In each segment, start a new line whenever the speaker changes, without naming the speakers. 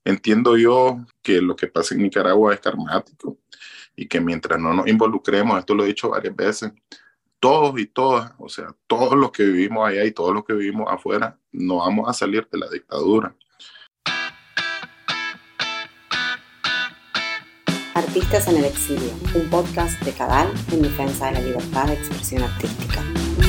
Entiendo yo que lo que pasa en Nicaragua es karmático y que mientras no nos involucremos, esto lo he dicho varias veces, todos y todas, o sea, todos los que vivimos allá y todos los que vivimos afuera, no vamos a salir de la dictadura.
Artistas en el exilio, un podcast de Cadal en defensa de la libertad de expresión artística.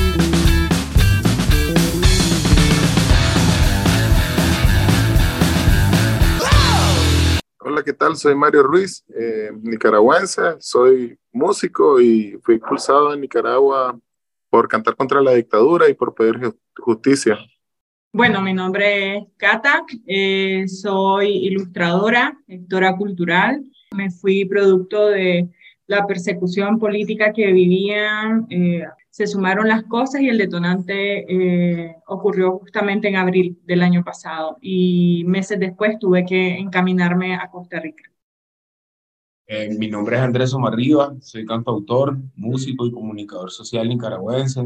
Hola, ¿qué tal? Soy Mario Ruiz, nicaragüense, soy músico y fui expulsado de Nicaragua por cantar contra la dictadura y por pedir justicia.
Bueno, mi nombre es Cata, soy ilustradora, gestora cultural. Me fui producto de la persecución política que vivían, se sumaron las cosas y el detonante ocurrió justamente en abril del año pasado y meses después tuve que encaminarme a Costa Rica.
Mi nombre es Andrés Omar Rivas, soy cantautor, músico y comunicador social nicaragüense.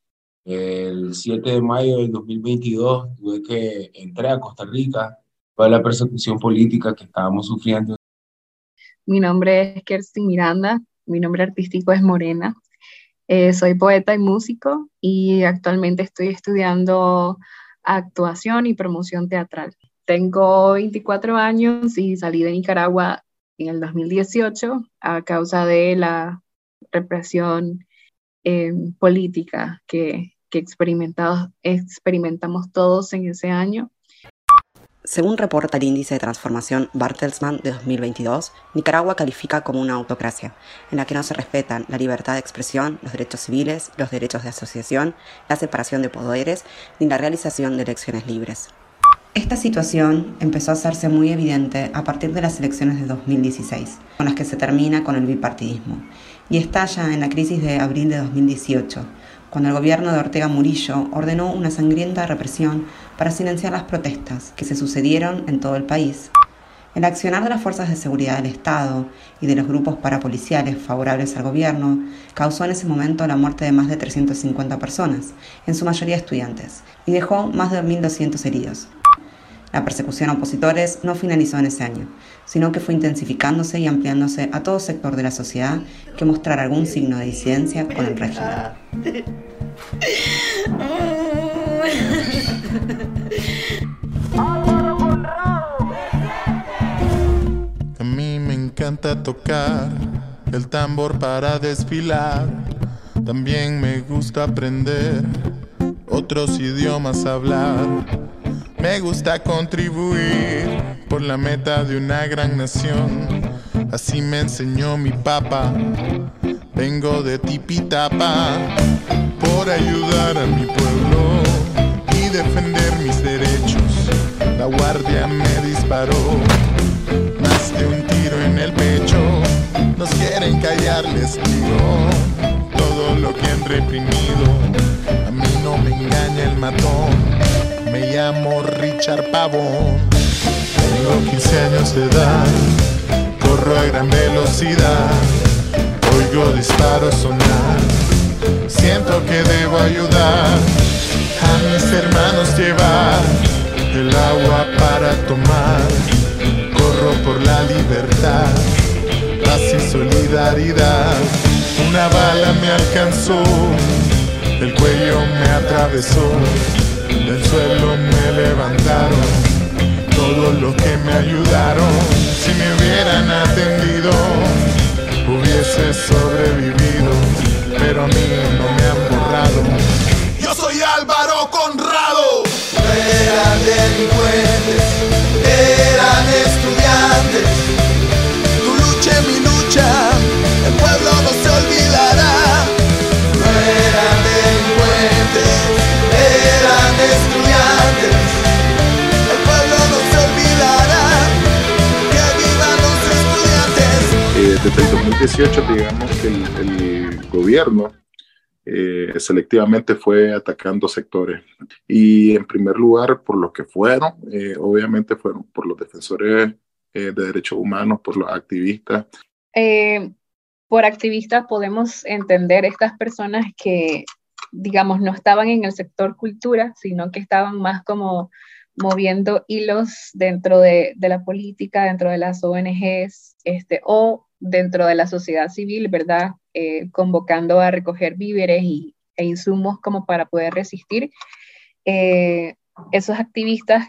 El 7 de mayo del 2022 entré a Costa Rica por la persecución política que estábamos sufriendo.
Mi nombre es Kerstin Miranda, mi nombre artístico es Morena. Soy poeta y músico y actualmente estoy estudiando actuación y promoción teatral. Tengo 24 años y salí de Nicaragua en el 2018 a causa de la represión política que experimentamos todos en ese año.
Según reporta el índice de transformación Bertelsmann de 2022, Nicaragua califica como una autocracia, en la que no se respetan la libertad de expresión, los derechos civiles, los derechos de asociación, la separación de poderes ni la realización de elecciones libres. Esta situación empezó a hacerse muy evidente a partir de las elecciones de 2016, con las que se termina con el bipartidismo, y estalla en la crisis de abril de 2018, cuando el gobierno de Ortega Murillo ordenó una sangrienta represión para silenciar las protestas que se sucedieron en todo el país. El accionar de las fuerzas de seguridad del Estado y de los grupos parapoliciales favorables al gobierno causó en ese momento la muerte de más de 350 personas, en su mayoría estudiantes, y dejó más de 1.200 heridos. La persecución a opositores no finalizó en ese año, sino que fue intensificándose y ampliándose a todo sector de la sociedad que mostrara algún signo de disidencia con el régimen.
A mí me encanta tocar el tambor para desfilar. También me gusta aprender otros idiomas, hablar. Me gusta contribuir por la meta de una gran nación. Así me enseñó mi papá. Vengo de Tipitapa por ayudar a mi pueblo y defender mis derechos. La guardia me disparó, más de un tiro en el pecho. Nos quieren callar, les digo, todo lo que han reprimido. A mí no me engaña el matón. Me llamo Richard Pavón, tengo 15 años de edad, corro a gran velocidad, oigo disparos sonar, siento que debo ayudar a mis hermanos, llevar el agua para tomar, corro por la libertad, paz y solidaridad. Una bala me alcanzó, el cuello me atravesó. Del suelo me levantaron todos los que me ayudaron. Si me hubieran atendido, hubiese sobrevivido, pero a mí no me han borrado. Yo soy Álvaro Conrado.
No eran delincuentes, eran estudiantes. Tu lucha es mi lucha, el pueblo no se olvidará. No eran delincuentes, eran estudiantes, el pueblo no se olvidará, que vivan los estudiantes.
Desde el 2018, digamos que el gobierno selectivamente fue atacando sectores y en primer lugar por los que fueron, obviamente fueron por los defensores de derechos humanos, por los activistas.
Por activistas podemos entender estas personas que, digamos, no estaban en el sector cultura, sino que estaban más como moviendo hilos dentro de la política, dentro de las ONGs, o dentro de la sociedad civil, ¿verdad? Convocando a recoger víveres e insumos como para poder resistir. Esos activistas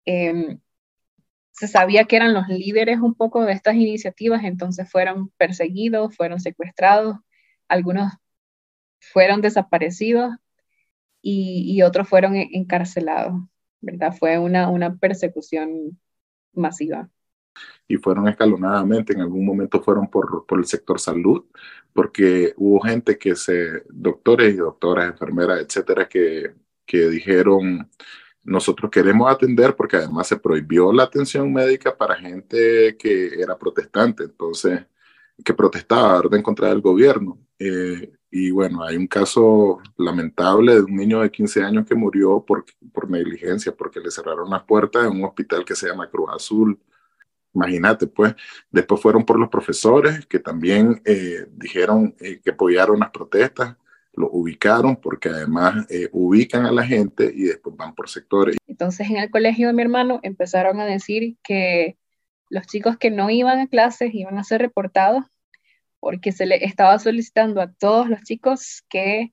se sabía que eran los líderes un poco de estas iniciativas, entonces fueron perseguidos, fueron secuestrados, algunos fueron desaparecidos y otros fueron encarcelados, ¿verdad? Fue una persecución masiva.
Y fueron escalonadamente, en algún momento fueron por el sector salud, porque hubo gente doctores y doctoras, enfermeras, etcétera, que dijeron, nosotros queremos atender, porque además se prohibió la atención médica para gente que era protestante, entonces, que protestaba, ¿verdad?, en contra del gobierno. Y bueno, hay un caso lamentable de un niño de 15 años que murió por negligencia, porque le cerraron las puertas en un hospital que se llama Cruz Azul. Imagínate, pues. Después fueron por los profesores que también dijeron que apoyaron las protestas, lo ubicaron, porque además ubican a la gente y después van por sectores.
Entonces en el colegio de mi hermano empezaron a decir que los chicos que no iban a clases iban a ser reportados, porque se le estaba solicitando a todos los chicos que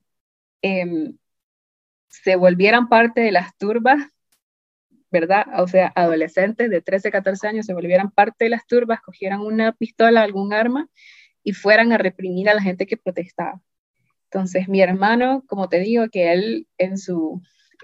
se volvieran parte de las turbas, ¿verdad? O sea, adolescentes de 13, 14 años se volvieran parte de las turbas, cogieran una pistola, algún arma y fueran a reprimir a la gente que protestaba. Entonces, mi hermano, como te digo, que él en su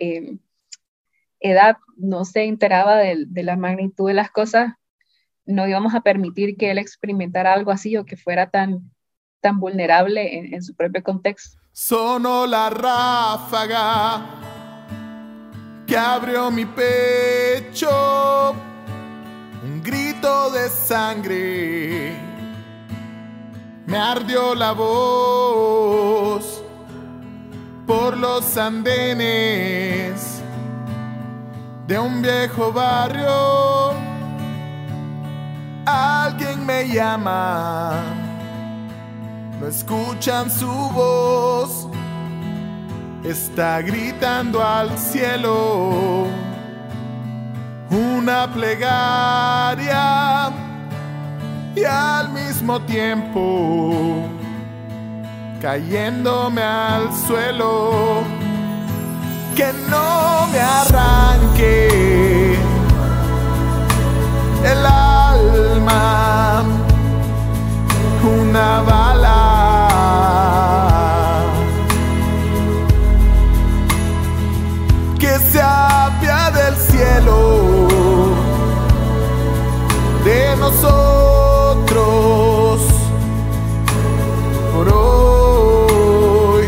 edad no se enteraba de la magnitud de las cosas, no íbamos a permitir que él experimentara algo así o que fuera tan vulnerable en su propio contexto.
Sonó la ráfaga que abrió mi pecho, un grito de sangre, me ardió la voz por los andenes de un viejo barrio. Alguien me llama, no escuchan su voz, está gritando al cielo una plegaria y al mismo tiempo cayéndome al suelo, que no me arranque el alma una bala, que se apiade del cielo de nosotros por hoy.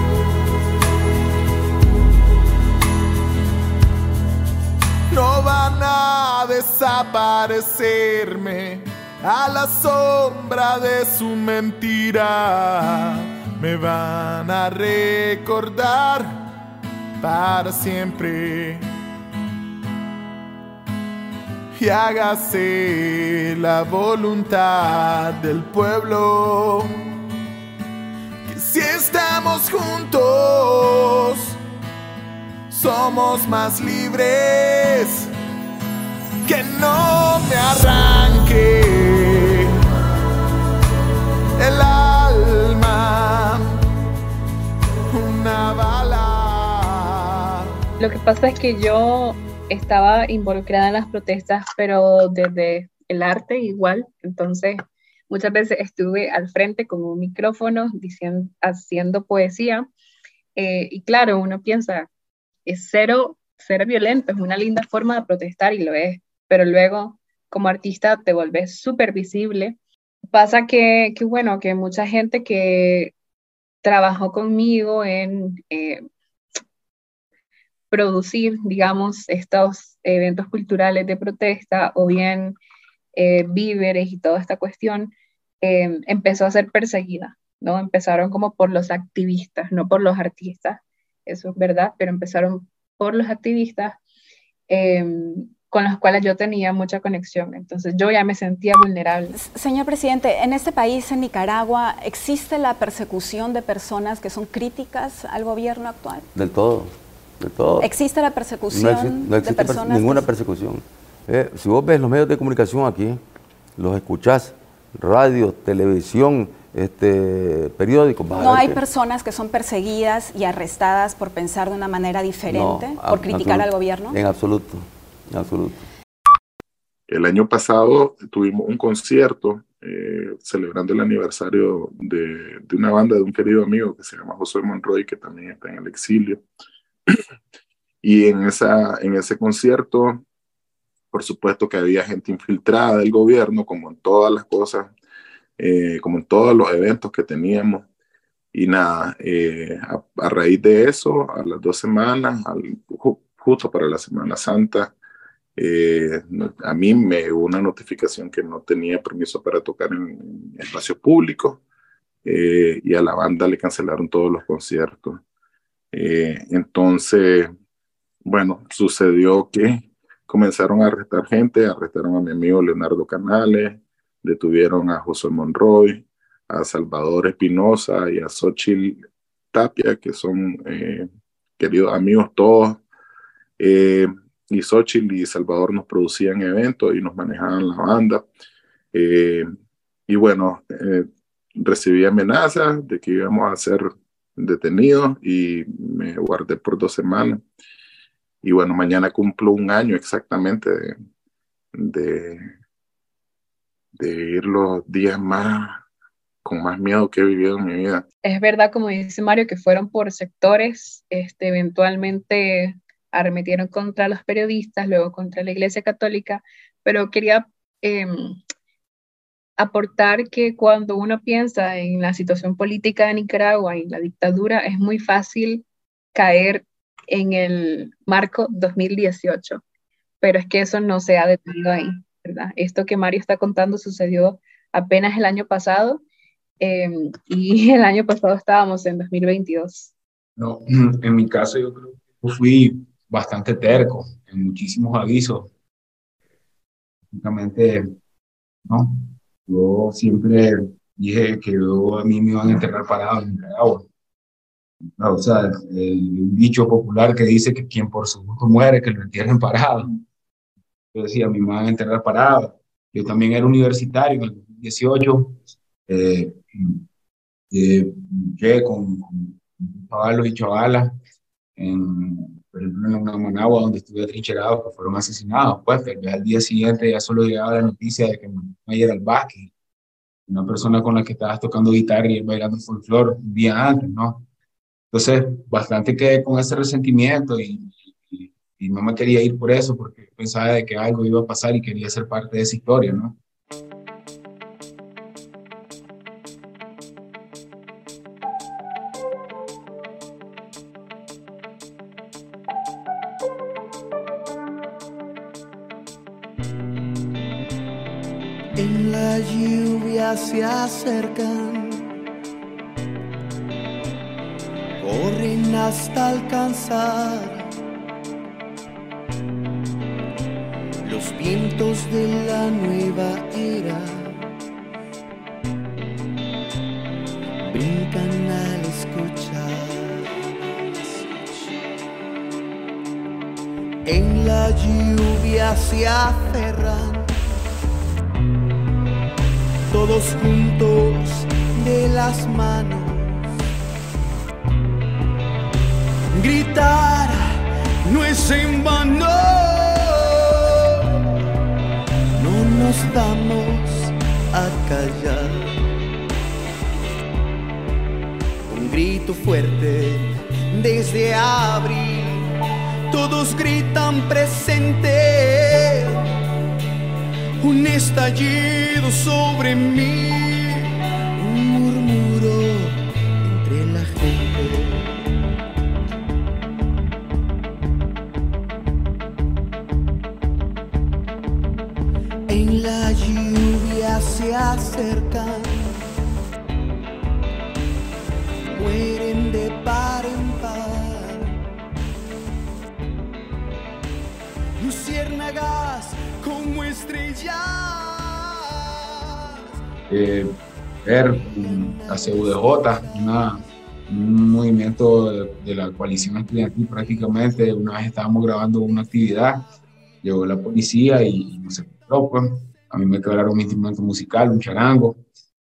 No van a desaparecerme a la sombra de su mentira, me van a recordar para siempre. Y hágase la voluntad del pueblo, que si estamos juntos somos más libres, que no me arranque el alma una bala.
Lo que pasa es que yo estaba involucrada en las protestas, pero desde el arte igual, entonces muchas veces estuve al frente con un micrófono haciendo poesía, y claro, uno piensa, es cero violento, es una linda forma de protestar y lo es, pero luego como artista te vuelves súper visible. Pasa que bueno, que mucha gente que trabajó conmigo en producir, digamos, estos eventos culturales de protesta o bien víveres y toda esta cuestión, empezó a ser perseguida, ¿no? Empezaron como por los activistas, no por los artistas, eso es verdad, pero empezaron por los activistas con los cuales yo tenía mucha conexión, entonces yo ya me sentía vulnerable.
Señor presidente, en este país, en Nicaragua, ¿existe la persecución de personas que son críticas al gobierno actual?
Del todo. de todo.
¿Existe la persecución
no existe
de personas?
Ninguna persecución. Si vos ves los medios de comunicación aquí, los escuchás, radio, televisión, periódicos.
¿No hay personas que son perseguidas y arrestadas por pensar de una manera diferente, por criticar al gobierno?
En absoluto, en absoluto.
El año pasado tuvimos un concierto celebrando el aniversario de una banda de un querido amigo que se llama José Monroy, que también está en el exilio. Y en ese concierto, por supuesto que había gente infiltrada del gobierno, como en todas las cosas, como en todos los eventos que teníamos. Y nada, a raíz de eso, a las 2 semanas, justo para la Semana Santa, a mí me llegó una notificación que no tenía permiso para tocar en espacios públicos, y a la banda le cancelaron todos los conciertos. Entonces, bueno, sucedió que comenzaron a arrestar gente, arrestaron a mi amigo Leonardo Canales, detuvieron a José Monroy, a Salvador Espinosa y a Xochitl Tapia, que son queridos amigos todos. Y Xochitl y Salvador nos producían eventos y nos manejaban la banda. Y bueno, recibí amenazas de que íbamos a ser detenidos y me guardé por 2 semanas. Y bueno, mañana cumplo 1 año exactamente de ir los días con más miedo que he vivido en mi vida.
Es verdad, como dice Mario, que fueron por sectores, eventualmente arremetieron contra los periodistas, luego contra la Iglesia Católica, pero quería aportar que cuando uno piensa en la situación política de Nicaragua y la dictadura, es muy fácil caer en el marco 2018, pero es que eso no se ha detenido ahí, ¿verdad? Esto que Mario está contando sucedió apenas el año pasado, y el año pasado estábamos en 2022.
No, en mi caso yo creo que fui bastante terco en muchísimos avisos. Únicamente, no, yo siempre dije que a mí me iban a enterrar parado en Nicaragua. O sea, el dicho popular que dice que quien por su gusto muere, que lo entierren parado. Yo decía, a mí me van a enterrar parado. Yo también era universitario en el 2018, con chavalos y chavalas, por ejemplo, en una Managua donde estuve atrincherado, que fueron asesinados. Pues, pero al día siguiente ya solo llegaba la noticia de que ayer al Vázquez, una persona con la que estabas tocando guitarra y bailando folclore un día antes, ¿no? Entonces, bastante quedé con ese resentimiento y no me quería ir por eso, porque pensaba de que algo iba a pasar y quería ser parte de esa historia, ¿no?
En la lluvia se acercan, corren hasta alcanzar los vientos de la nueva era, brincan al escuchar. En la lluvia se aferran todos juntos de las manos. Gritar no es en vano, no nos vamos a callar. Un grito fuerte desde abril, todos gritan presente. Un estallido sobre mí, un murmuro entre la gente. En la lluvia se acercan, mueren de par en par. Luciérnagas como estrellas.
Ver la CUDJ, una un movimiento de la coalición estudiantil prácticamente. Una vez estábamos grabando una actividad, llegó la policía y nos secuestró, pues. A mí me quebraron mi instrumento musical, un charango,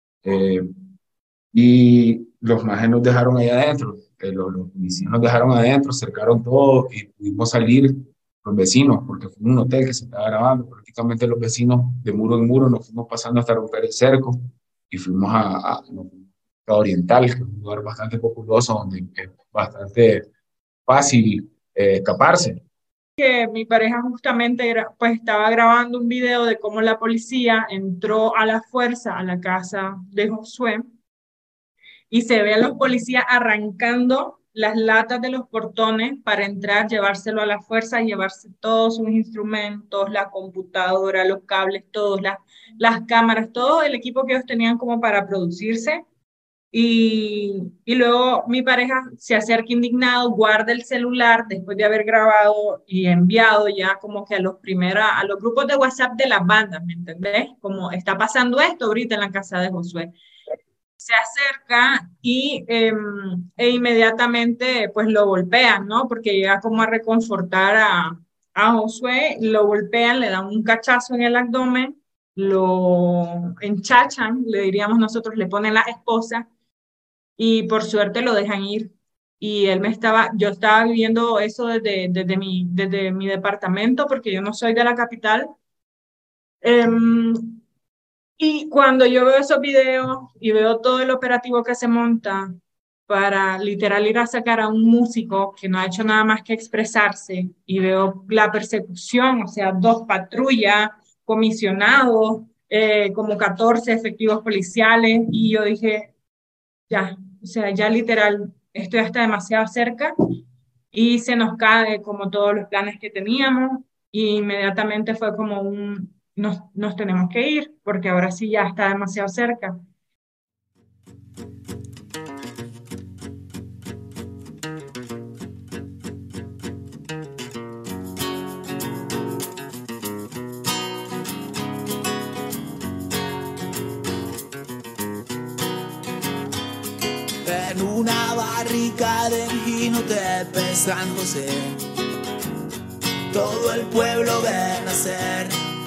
y los majes nos dejaron ahí adentro, los policías nos dejaron adentro, cercaron todo y pudimos salir los vecinos, porque fue un hotel que se estaba grabando. Prácticamente los vecinos de muro en muro nos fuimos pasando hasta romper el cerco y fuimos a Oriental, que es un lugar bastante populoso donde es bastante fácil escaparse.
Que mi pareja justamente pues estaba grabando un video de cómo la policía entró a la fuerza a la casa de Josué y se ve a los policías arrancando las latas de los portones para entrar, llevárselo a la fuerza y llevarse todos sus instrumentos, la computadora, los cables, todos, las cámaras, todo el equipo que ellos tenían como para producirse. Y luego mi pareja se acerca indignado, guarda el celular después de haber grabado y enviado ya como que a los grupos de WhatsApp de las bandas, ¿me entendés? Como está pasando esto ahorita en la casa de Josué. Se acerca e inmediatamente pues lo golpean, ¿no? Porque llega como a reconfortar a Josué, lo golpean, le dan un cachazo en el abdomen, lo enchachan, le diríamos nosotros, le ponen la esposa y por suerte lo dejan ir. Y yo estaba viviendo eso desde mi departamento, porque yo no soy de la capital. Y cuando yo veo esos videos y veo todo el operativo que se monta para literal ir a sacar a un músico que no ha hecho nada más que expresarse, y veo la persecución, o sea, 2 patrullas, comisionados, como 14 efectivos policiales, y yo dije, ya, o sea, ya literal, esto ya está demasiado cerca y se nos cae como todos los planes que teníamos, y inmediatamente fue como nos tenemos que ir porque ahora sí ya está demasiado cerca.
En una barrica de Jinotepec, San José, todo el pueblo ve nacer.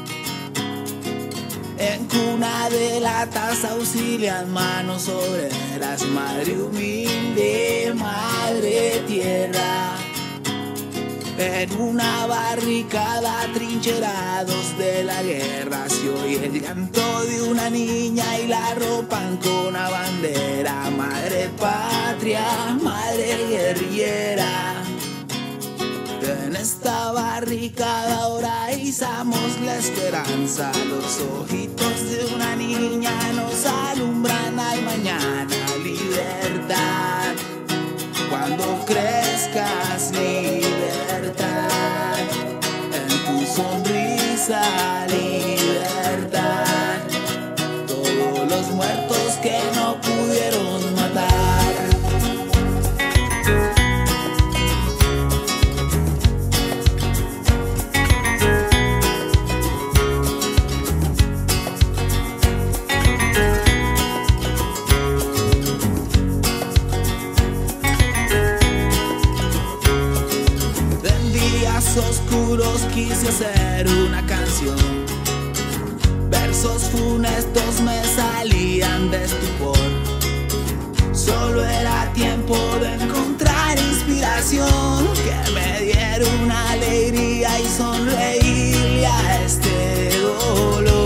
En cuna de latas auxilian manos obreras, madre humilde, madre tierra. En una barricada trincherados de la guerra se oye el llanto de una niña y la arropan con la bandera. Madre patria, madre guerrillera. En esta barricada ahora izamos la esperanza. Los ojitos de una niña nos alumbran al mañana. Libertad, cuando crezcas, libertad. En tu sonrisa, libertad. Todos los muertos que no pudieron matar. Oscuros quise hacer una canción, versos funestos me salían de estupor. Solo era tiempo de encontrar inspiración, que me diera una alegría y sonreírle a este dolor.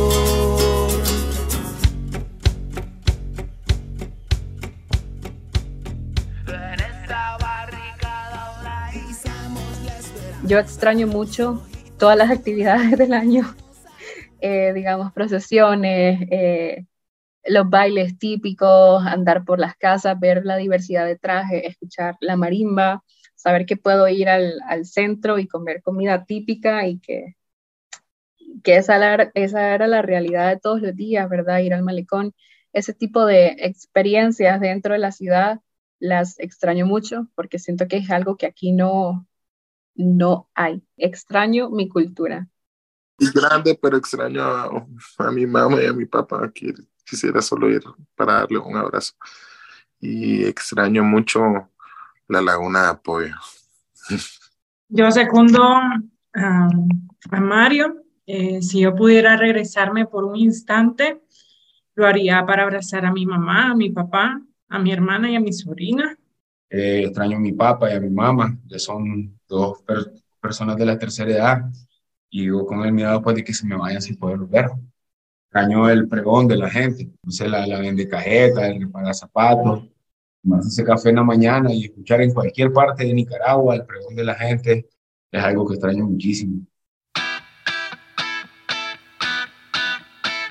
Yo extraño mucho todas las actividades del año, digamos procesiones, los bailes típicos, andar por las casas, ver la diversidad de trajes, escuchar la marimba, saber que puedo ir al centro y comer comida típica y que esa era la realidad de todos los días, ¿verdad? Ir al malecón, ese tipo de experiencias dentro de la ciudad las extraño mucho porque siento que es algo que aquí no hay. Extraño mi cultura.
Es grande, pero extraño a mi mamá y a mi papá, que quisiera solo ir para darle un abrazo. y extraño mucho la Laguna de Apoyo.
Yo secundo a Mario. Si yo pudiera regresarme por un instante, lo haría para abrazar a mi mamá, a mi papá, a mi hermana y a mi sobrina.
Extraño a mi papá y a mi mamá, que son dos personas de la tercera edad, y vivo con el miedo pues, de que se me vayan sin poder ver. Extraño el pregón de la gente, no sé, la vende cajeta, el repara zapatos, tomarse ese café en la mañana y escuchar en cualquier parte de Nicaragua el pregón de la gente es algo que extraño muchísimo.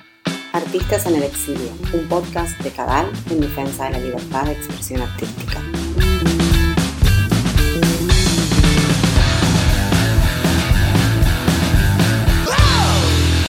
Artistas en el exilio, un podcast de Cadal en defensa de la libertad de expresión artística.